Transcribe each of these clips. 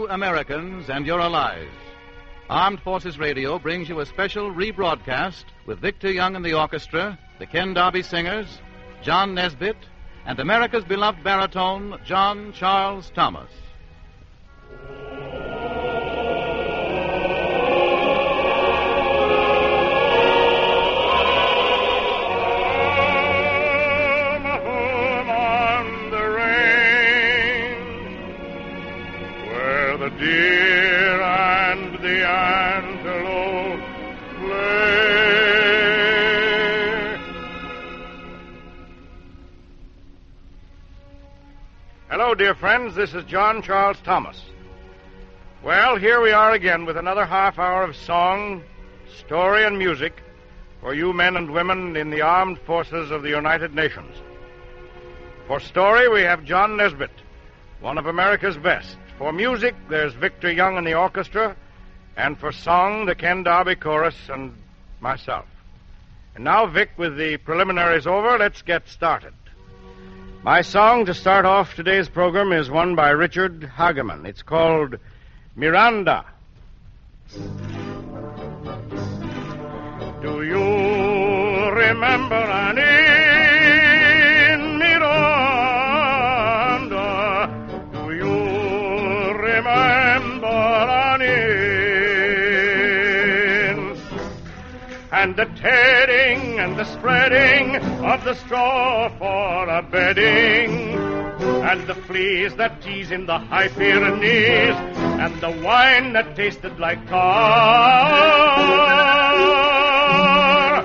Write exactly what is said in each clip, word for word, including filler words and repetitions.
Americans, and you're alive. Armed Forces Radio brings you a special rebroadcast with Victor Young and the orchestra, the Ken Darby Singers, John Nesbitt, and America's beloved baritone, John Charles Thomas. Deer and the antelope play. Hello, dear friends. This is John Charles Thomas. Well, here we are again with another half hour of song, story, and music for you men and women in the armed forces of the United Nations. For story, we have John Nesbitt, one of America's best. For music, there's Victor Young and the orchestra, and for song, the Ken Darby Chorus and myself. And now, Vic, with the preliminaries over, let's get started. My song to start off today's program is one by Richard Hageman. It's called Miranda. Do you remember Annie? And the tearing and the spreading of the straw for a bedding, and the fleas that tease in the high Pyrenees, and the wine that tasted like tar,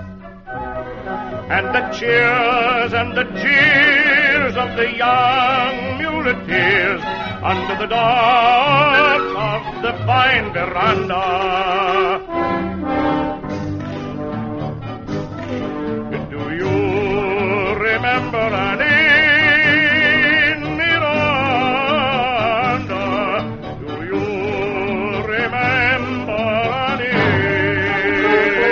and the cheers and the jeers of the young muleteers under the dogs of the fine veranda. Remember Annie Miranda? Do you remember Annie?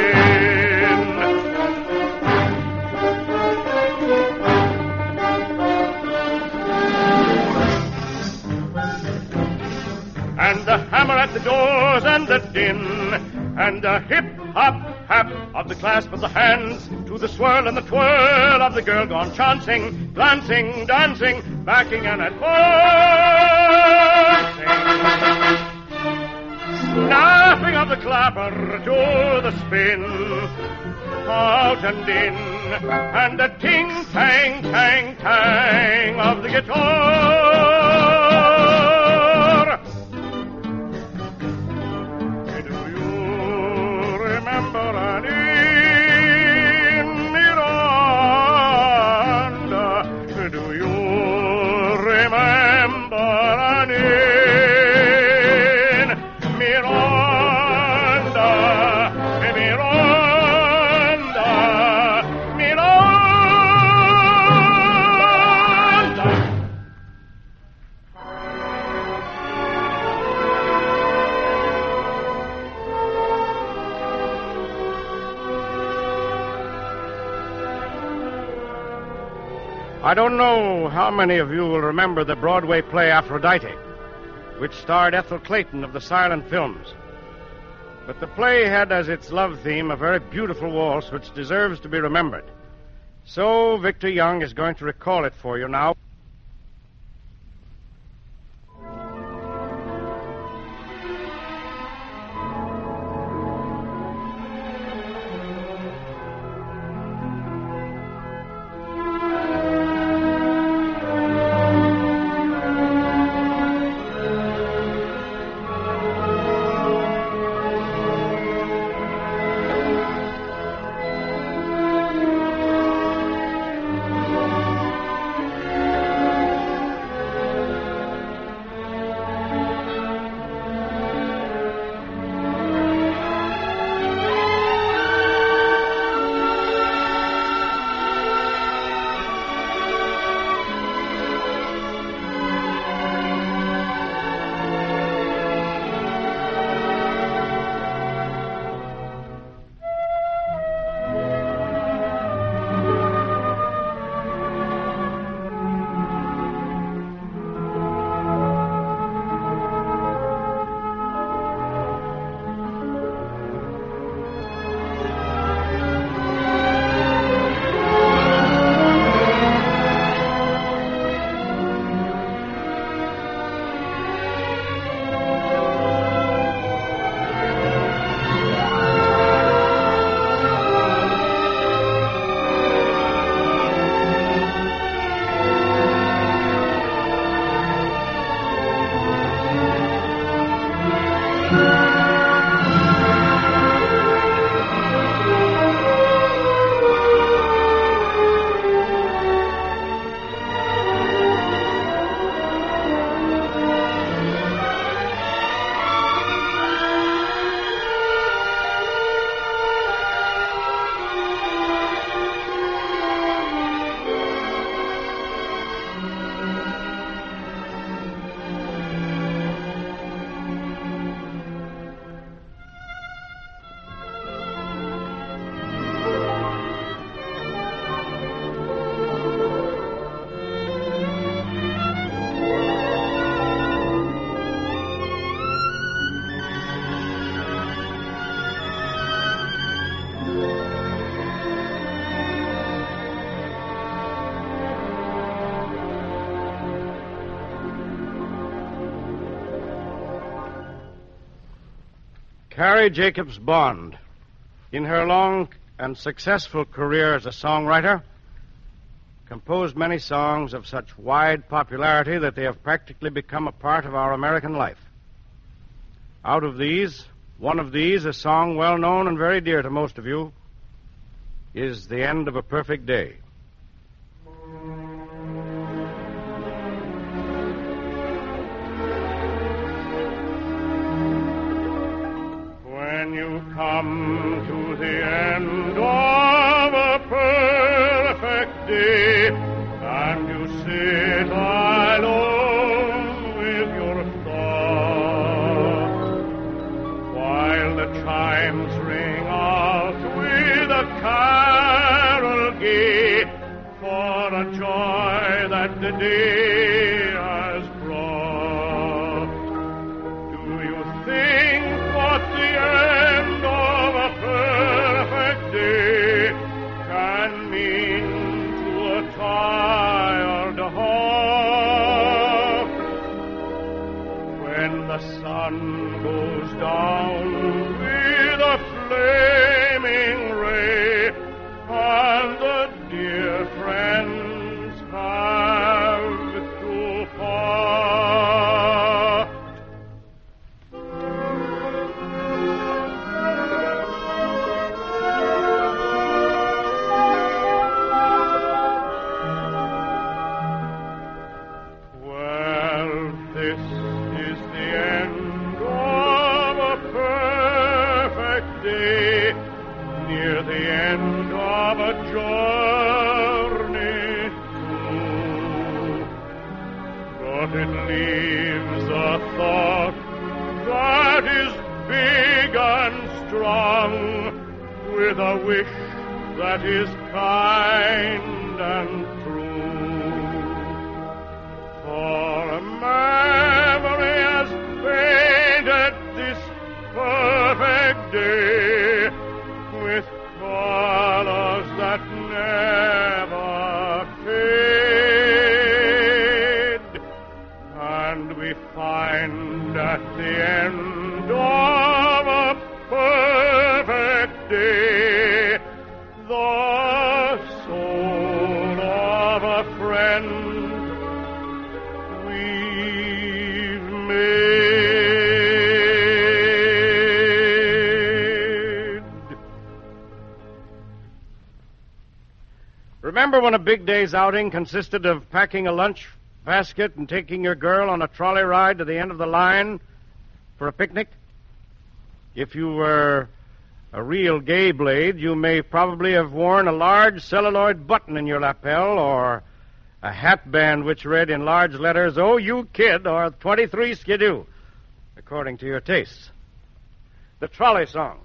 And the hammer at the doors and the din, and the hip-hop hap of the clasp of the hands, to the swirl and the twirl of the girl gone chancing, glancing, dancing, backing and advancing. Snapping of the clapper to the spin, out and in, and the ting, tang, tang, tang of the guitar. Do you remember Annie? Do you remember Annie? Miranda, Miranda, Miranda. I don't know how many of you will remember the Broadway play Aphrodite, which starred Ethel Clayton of the silent films. But the play had as its love theme a very beautiful waltz which deserves to be remembered. So Victor Young is going to recall it for you now. Carrie Jacobs Bond, in her long and successful career as a songwriter, composed many songs of such wide popularity that they have practically become a part of our American life. Out of these, one of these, a song well known and very dear to most of you, is The End of a Perfect Day. When you come to the end of a perfect day, and you sit alone with your thoughts, while the chimes ring out with a carol gay, for a joy that the day has brought, do you think what the end of a perfect day can mean to a tired heart? When the sun goes down with a flaming ray, and the dear friends have to part. Well, this is the end of a perfect day, near the end of a journey too. But it leaves a thought that is big and strong, with a wish that is kind and true. For a memory has painted this perfect day with colors that never fade, and we find at the end of a perfect day the soul of a friend we've made. Remember when a big day's outing consisted of packing a lunch basket and taking your girl on a trolley ride to the end of the line for a picnic? If you were a real gay blade, you may probably have worn a large celluloid button in your lapel, or a hat band which read in large letters, "Oh, you kid," or twenty-three Skidoo, according to your tastes. The trolley song.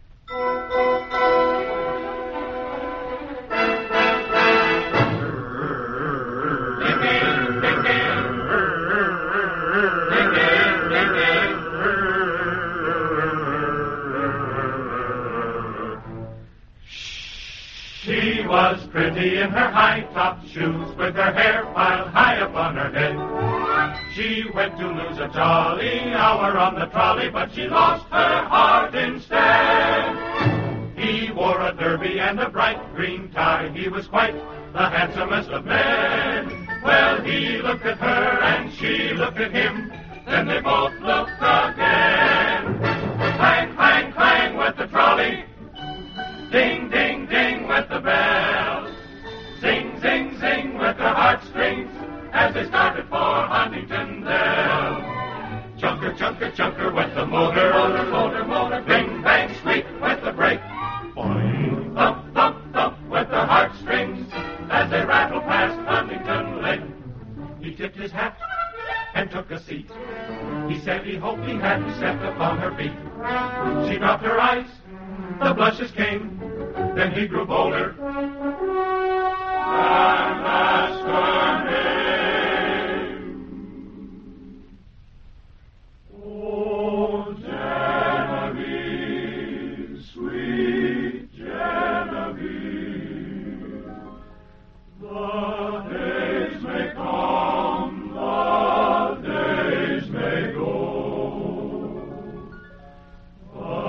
She was pretty in her high-top shoes, with her hair piled high upon her head. She went to lose a jolly hour on the trolley, but she lost her heart instead. He wore a derby and a bright green tie. He was quite the handsomest of men. Well, he looked at her and she looked at him. Then they both looked again. Clang, clang, clang went the trolley. Ding, ding, ding went the bells. Zing, zing, zing went the heartstrings as they started for Huntingtondale. Chunker, chunker, chunker went the motor. Motor, motor, motor. Bing, bang, squeak went the brake. Boing, thump, thump, thump went the heartstrings as they rattled past Huntington Lake. He tipped his hat and took a seat. He said he hoped he hadn't stepped upon her feet. She dropped her eyes. The blushes came, then he grew bolder and asked her name. Oh, Genevieve, sweet Genevieve, the days may come, the days may go, but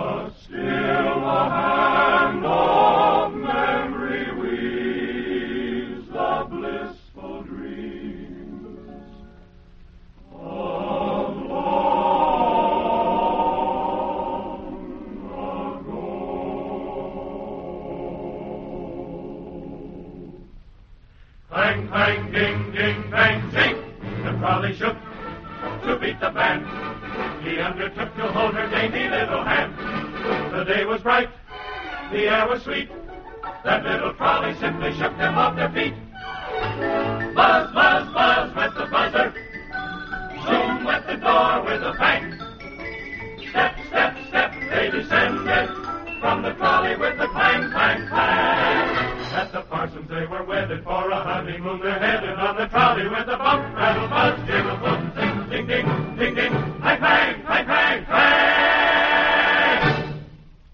trolley shook to beat the band. He undertook to hold her dainty little hand. The day was bright, the air was sweet. That little trolley simply shook them off their feet. Buzz, buzz, buzz went the buzzer. Zoom went the door with a bang. Step, step, step, they descended from the trolley with a clang, clang, clang. At the Parsons they were wedded for a honeymoon. They're headed on the trolley with a bump, rattle, buzz, jiggle, boom, zing, ding, ding, ding, ding, clang, clang, clang, clang, clang.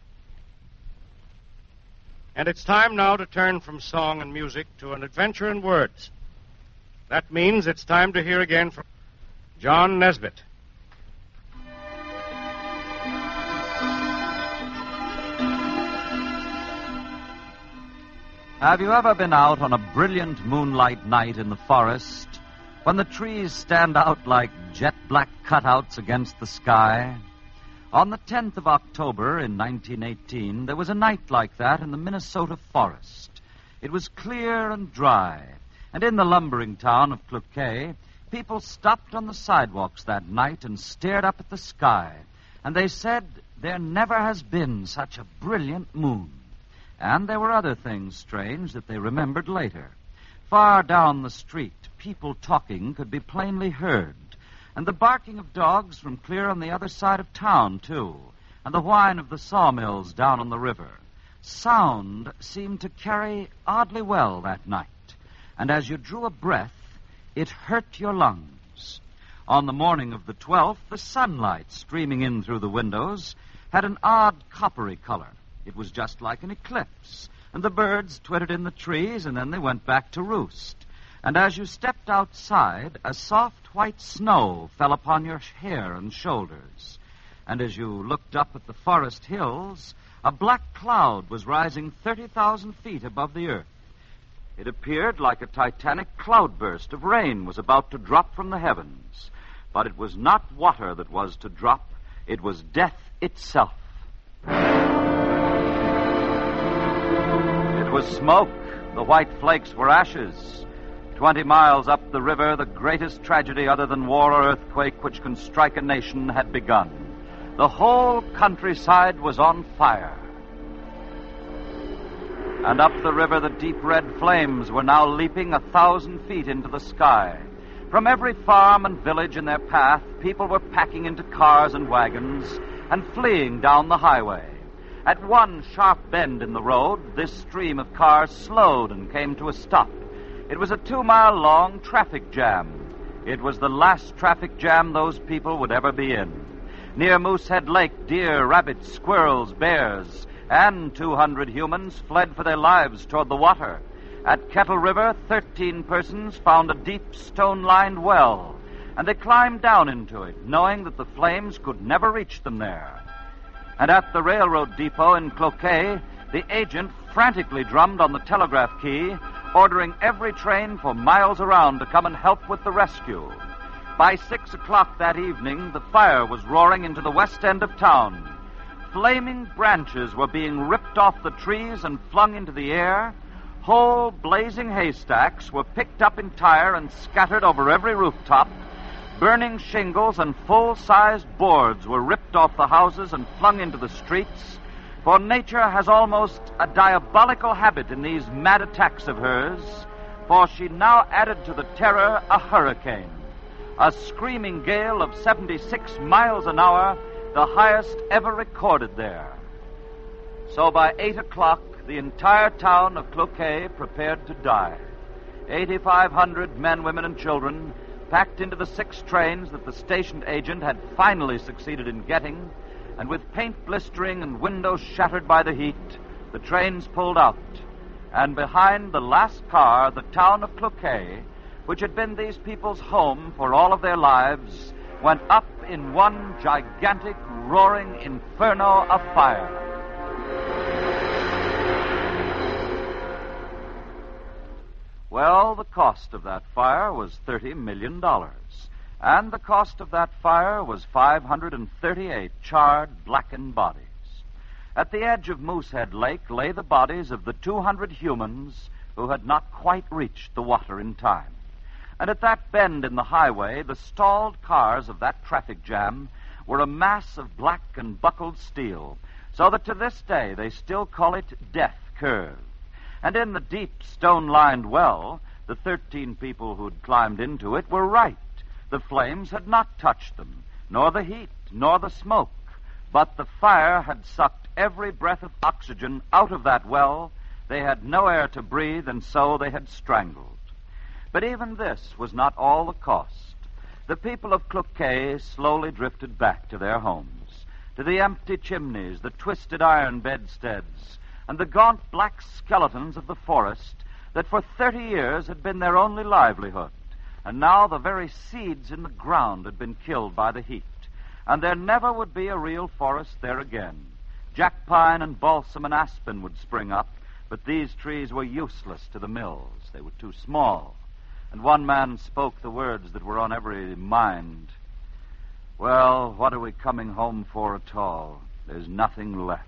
And it's time now to turn from song and music to an adventure in words. That means it's time to hear again from John Nesbitt. Have you ever been out on a brilliant moonlight night in the forest when the trees stand out like jet-black cutouts against the sky? On the tenth of October in nineteen eighteen, there was a night like that in the Minnesota forest. It was clear and dry, and in the lumbering town of Cloquet, people stopped on the sidewalks that night and stared up at the sky, and they said, "There never has been such a brilliant moon." And there were other things strange that they remembered later. Far down the street, people talking could be plainly heard, and the barking of dogs from clear on the other side of town, too, and the whine of the sawmills down on the river. Sound seemed to carry oddly well that night, and as you drew a breath, it hurt your lungs. On the morning of the twelfth, the sunlight streaming in through the windows had an odd coppery color. It was just like an eclipse, and the birds twittered in the trees, and then they went back to roost. And as you stepped outside, a soft white snow fell upon your hair and shoulders. And as you looked up at the forest hills, a black cloud was rising thirty thousand feet above the earth. It appeared like a titanic cloudburst of rain was about to drop from the heavens. But it was not water that was to drop, it was death itself. It was smoke. The white flakes were ashes. Twenty miles up the river, the greatest tragedy other than war or earthquake which can strike a nation had begun. The whole countryside was on fire. And up the river, the deep red flames were now leaping a thousand feet into the sky. From every farm and village in their path, people were packing into cars and wagons and fleeing down the highway. At one sharp bend in the road, this stream of cars slowed and came to a stop. It was a two-mile-long traffic jam. It was the last traffic jam those people would ever be in. Near Moosehead Lake, deer, rabbits, squirrels, bears, and two hundred humans fled for their lives toward the water. At Kettle River, thirteen persons found a deep stone-lined well, and they climbed down into it, knowing that the flames could never reach them there. And at the railroad depot in Cloquet, the agent frantically drummed on the telegraph key, ordering every train for miles around to come and help with the rescue. By six o'clock that evening, the fire was roaring into the west end of town. Flaming branches were being ripped off the trees and flung into the air. Whole blazing haystacks were picked up entire and scattered over every rooftop. Burning shingles and full-sized boards were ripped off the houses and flung into the streets, for nature has almost a diabolical habit in these mad attacks of hers, for she now added to the terror a hurricane, a screaming gale of seventy-six miles an hour, the highest ever recorded there. So by eight o'clock, the entire town of Cloquet prepared to die. eighty-five hundred men, women, and children packed into the six trains that the station agent had finally succeeded in getting, and with paint blistering and windows shattered by the heat, the trains pulled out. And behind the last car, the town of Cloquet, which had been these people's home for all of their lives, went up in one gigantic, roaring inferno of fire. Well, the cost of that fire was thirty million dollars, and the cost of that fire was five hundred thirty-eight charred, blackened bodies. At the edge of Moosehead Lake lay the bodies of the two hundred humans who had not quite reached the water in time. And at that bend in the highway, the stalled cars of that traffic jam were a mass of black and buckled steel, so that to this day they still call it Death Curve. And in the deep stone-lined well, the thirteen people who'd climbed into it were right. The flames had not touched them, nor the heat, nor the smoke, but the fire had sucked every breath of oxygen out of that well. They had no air to breathe, and so they had strangled. But even this was not all the cost. The people of Cloquet slowly drifted back to their homes, to the empty chimneys, the twisted iron bedsteads, and the gaunt black skeletons of the forest that for thirty years had been their only livelihood. And now the very seeds in the ground had been killed by the heat, and there never would be a real forest there again. Jack pine and balsam and aspen would spring up, but these trees were useless to the mills. They were too small. And one man spoke the words that were on every mind. Well, what are we coming home for at all? There's nothing left.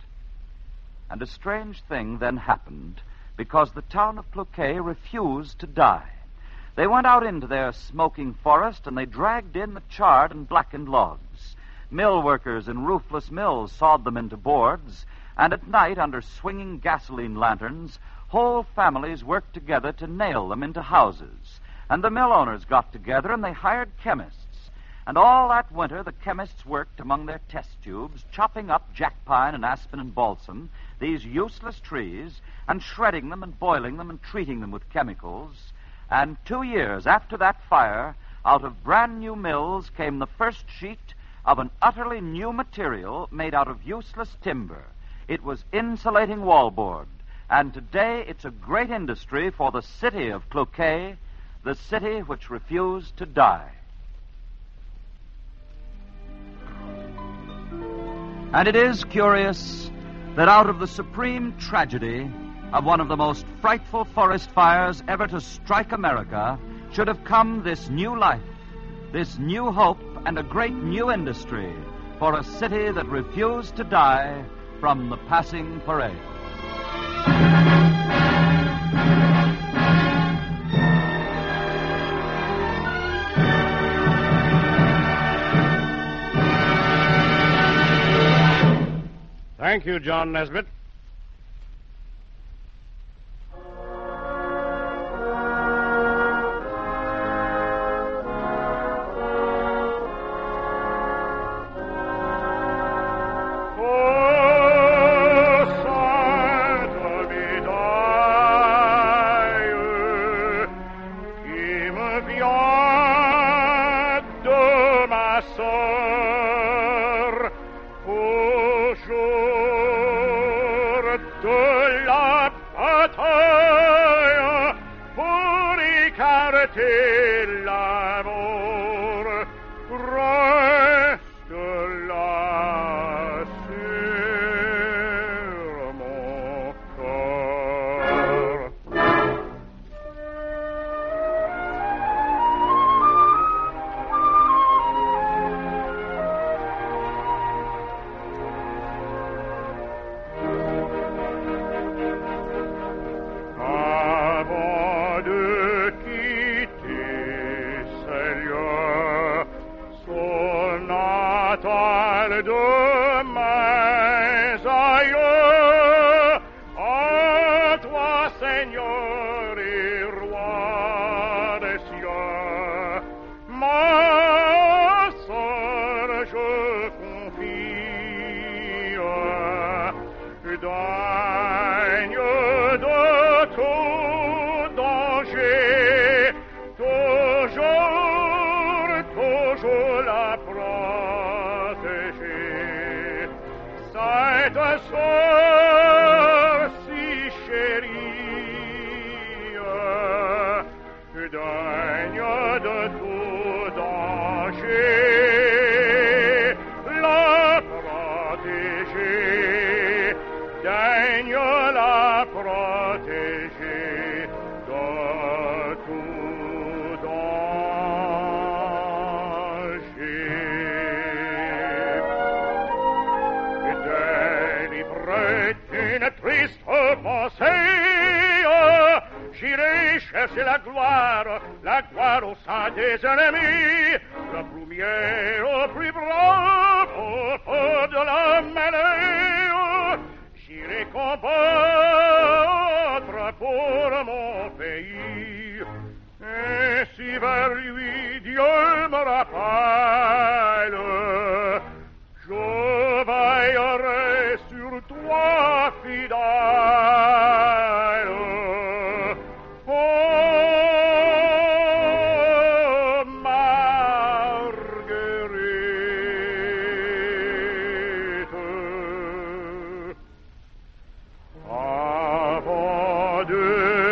And a strange thing then happened, because the town of Cloquet refused to die. They went out into their smoking forest, and they dragged in the charred and blackened logs. Mill workers in roofless mills sawed them into boards, and at night, under swinging gasoline lanterns, whole families worked together to nail them into houses. And the mill owners got together, and they hired chemists. And all that winter, the chemists worked among their test tubes, chopping up jack pine and aspen and balsam, these useless trees, and shredding them and boiling them and treating them with chemicals. And two years after that fire, out of brand new mills came the first sheet of an utterly new material made out of useless timber. It was insulating wallboard. And today it's a great industry for the city of Cloquet, the city which refused to die. And it is curious that out of the supreme tragedy of one of the most frightful forest fires ever to strike America should have come this new life, this new hope, and a great new industry for a city that refused to die from the passing parade. Thank you, John Nesbitt. C'est la gloire, la gloire au sein des ennemis, le premier au plus brave, au feu de la mêlée, j'irai combattre pour mon pays. Et si vers lui Dieu me rappelle, je veillerai sur toi fidèle. Oh, Marguerite, avant de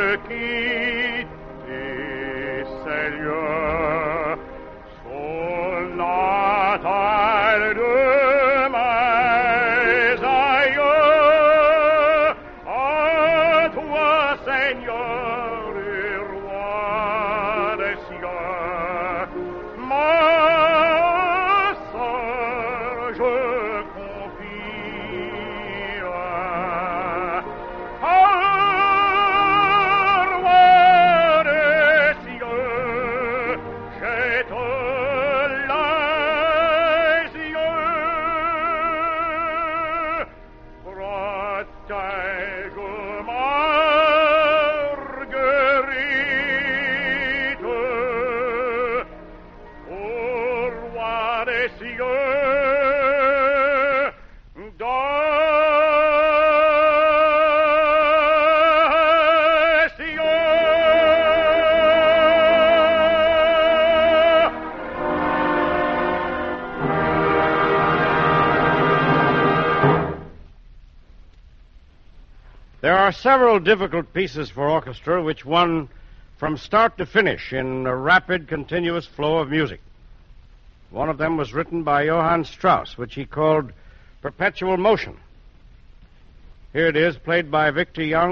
quitter Seigneur, sur la terre de mes aïeux, à toi, Seigneur et roi des cieux, ma sœur, je confie à roi des cieux, jette les yeux, protège Marguerite, au roi des cieux, des cieux. There are several difficult pieces for orchestra which one from start to finish in a rapid, continuous flow of music. One of them was written by Johann Strauss, which he called Perpetual Motion. Here it is, played by Victor Young.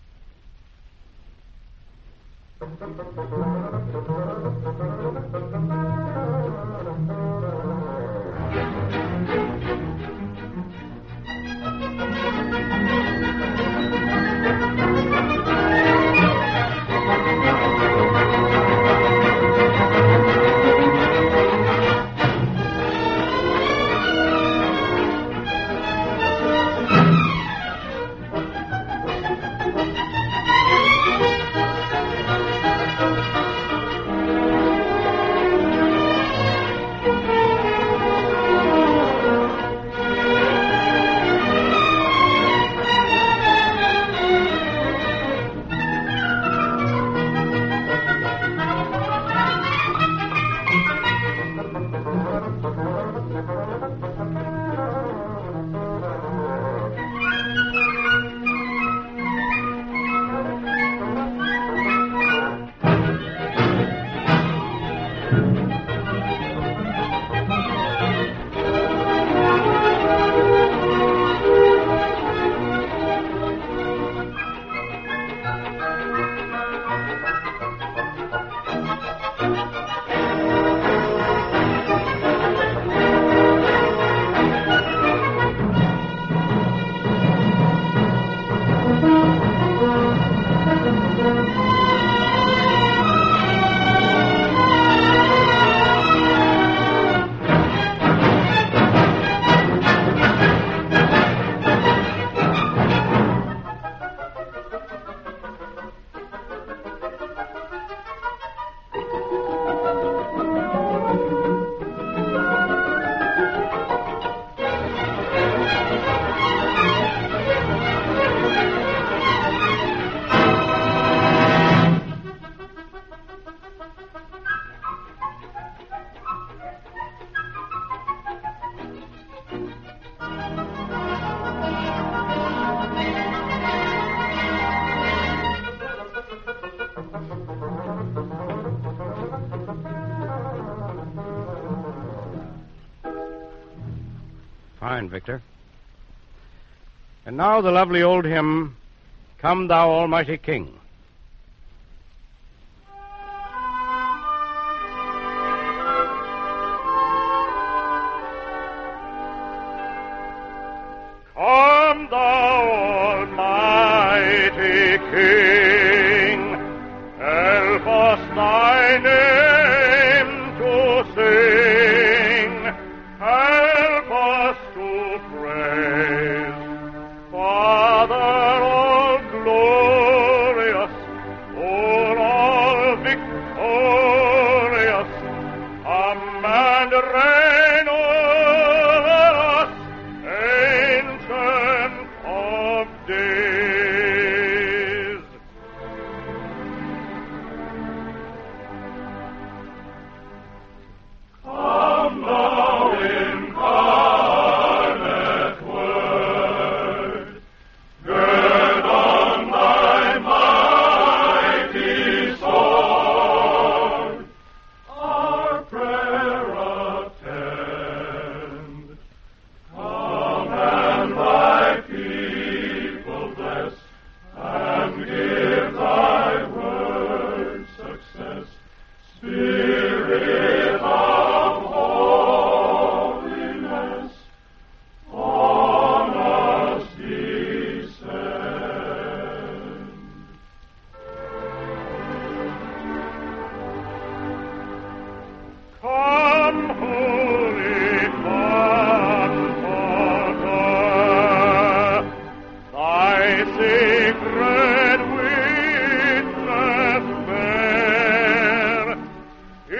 Fine, Victor. And now the lovely old hymn, Come Thou Almighty King. Come Thou Almighty King, help us Thy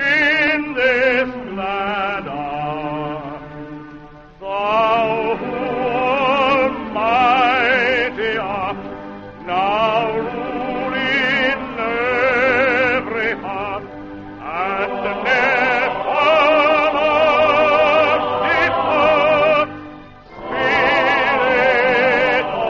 in this glad hour. Thou who almighty art, now rule in every heart, and never depart, Spirit of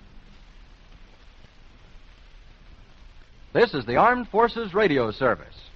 This is the Armed Forces Radio Service.